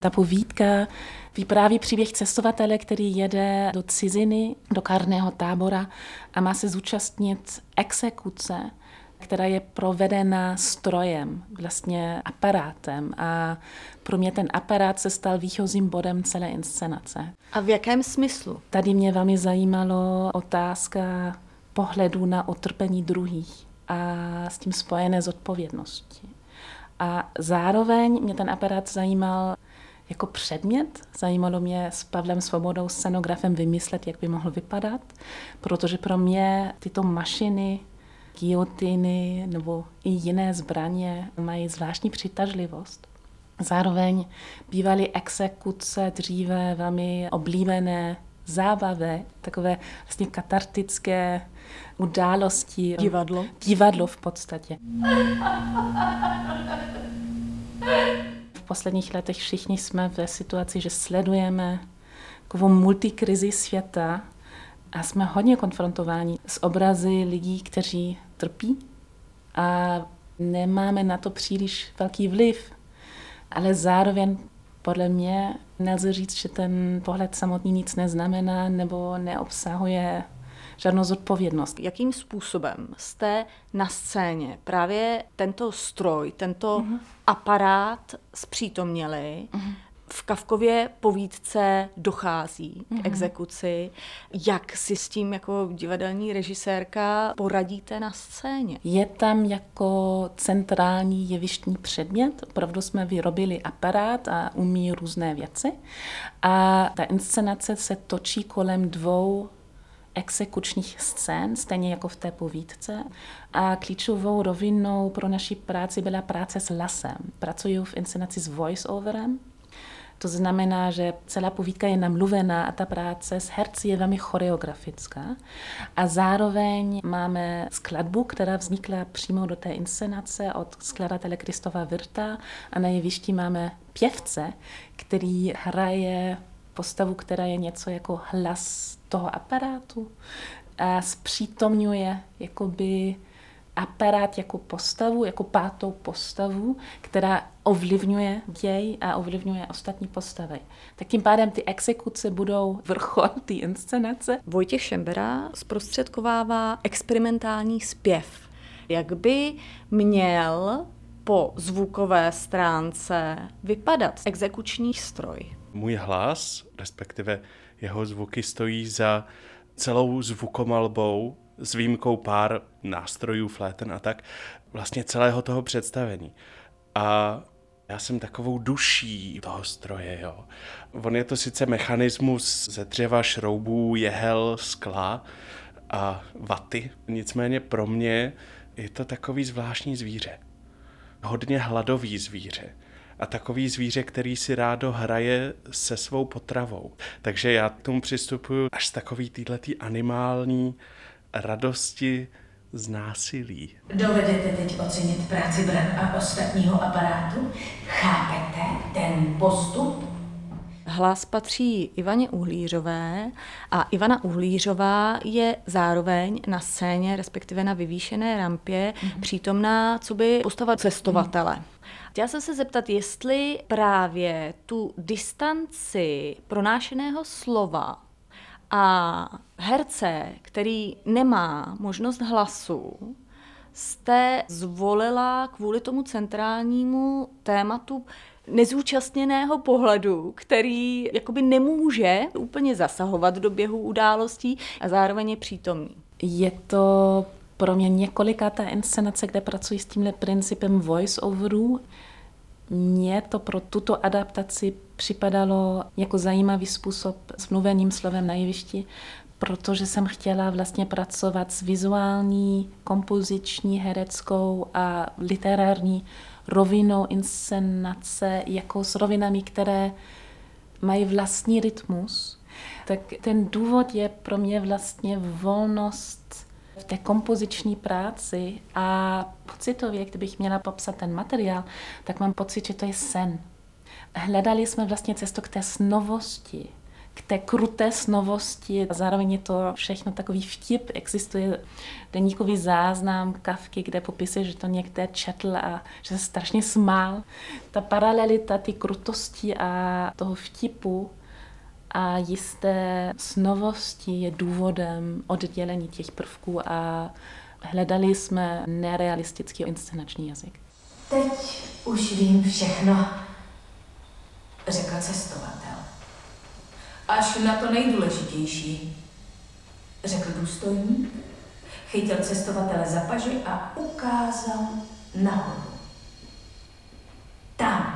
Ta povídka vypráví příběh cestovatele, který jede do ciziny, do kárného tábora a má se zúčastnit exekuce, která je provedena strojem, vlastně aparátem. A pro mě ten aparát se stal výchozím bodem celé inscenace. A v jakém smyslu? Tady mě velmi zajímalo otázka pohledu na utrpení druhých a s tím spojené zodpovědnosti. A zároveň mě ten aparát zajímal jako předmět. Zajímalo mě s Pavlem Svobodou, scenografem, vymyslet, jak by mohl vypadat, protože pro mě tyto mašiny, gilotiny nebo i jiné zbraně mají zvláštní přitažlivost. Zároveň bývaly exekuce dříve velmi oblíbené zábavy, takové vlastně katartické události. Divadlo? Divadlo v podstatě. V posledních letech všichni jsme ve situaci, že sledujeme takovou multikrizi světa a jsme hodně konfrontováni s obrazy lidí, kteří trpí a nemáme na to příliš velký vliv. Ale zároveň podle mě nelze říct, že ten pohled samotný nic neznamená nebo neobsahuje žádnou zodpovědnost. Jakým způsobem jste na scéně právě tento stroj, tento aparát zpřítomněli? V Kafkově povídce dochází k exekuci. Jak si s tím jako divadelní režisérka poradíte na scéně? Je tam jako centrální jevištní předmět. Opravdu jsme vyrobili aparát a umí různé věci. A ta inscenace se točí kolem 2 exekučních scén, stejně jako v té povídce. A klíčovou rovinou pro naši práci byla práce s hlasem. Pracuju v inscenaci s voice-overem. To znamená, že celá povídka je namluvená a ta práce s herci je velmi choreografická. A zároveň máme skladbu, která vznikla přímo do té inscenace od skladatele Kristofa Wirta a na jevišti máme pěvce, který hraje postavu, která je něco jako hlas toho aparátu a zpřítomňuje jakoby aparát jako postavu, jako 5. postavu, která ovlivňuje děj a ovlivňuje ostatní postavy. Tak tím pádem ty exekuce budou vrchol té inscenace. Vojtěch Šembera zprostředkovává experimentální zpěv. Jak by měl po zvukové stránce vypadat exekuční stroj? Můj hlas, respektive jeho zvuky, stojí za celou zvukomalbou s výjimkou pár nástrojů, fléten a tak, vlastně celého toho představení. A já jsem takovou duší toho stroje, jo. On je to sice mechanismus ze dřeva, šroubů, jehel, skla a vaty, nicméně pro mě je to takový zvláštní zvíře. Hodně hladový zvíře. A takový zvíře, který si rádo hraje se svou potravou. Takže já k tomu přistupuji až z takový týhletý animální radosti z násilí. Dovedete teď ocenit práci bran a ostatního aparátu? Chápete ten postup? Hlas patří Ivaně Uhlířové a Ivana Uhlířová je zároveň na scéně, respektive na vyvýšené rampě, přítomná coby postava cestovatele. Chtěla jsem se zeptat, jestli právě tu distanci pronášeného slova a herce, který nemá možnost hlasu, jste zvolila kvůli tomu centrálnímu tématu nezúčastněného pohledu, který jakoby nemůže úplně zasahovat do běhu událostí a zároveň je přítomný. Je to pro mě několikátá inscenace, kde pracuji s tímhle principem voice-overů. Mně to pro tuto adaptaci připadalo jako zajímavý způsob s mluveným slovem na jevišti, protože jsem chtěla vlastně pracovat s vizuální, kompoziční, hereckou a literární rovinou inscenace, jako s rovinami, které mají vlastní rytmus. Tak ten důvod je pro mě vlastně volnost v té kompoziční práci a pocitově, kdybych měla popsat ten materiál, tak mám pocit, že to je sen. Hledali jsme vlastně cestu k té snovosti, k té kruté snovosti. Zároveň je to všechno takový vtip. Existuje deníkový záznam Kafky, kde popisuje, že to někde četl a že se strašně smál. Ta paralelita, ty krutosti a toho vtipu a jisté snovosti je důvodem oddělení těch prvků a hledali jsme nerealistický inscenační jazyk. Teď už vím všechno, řekl cestovatel. Až na to nejdůležitější, řekl důstojník, chytil cestovatele za paži a ukázal nahoru. Tam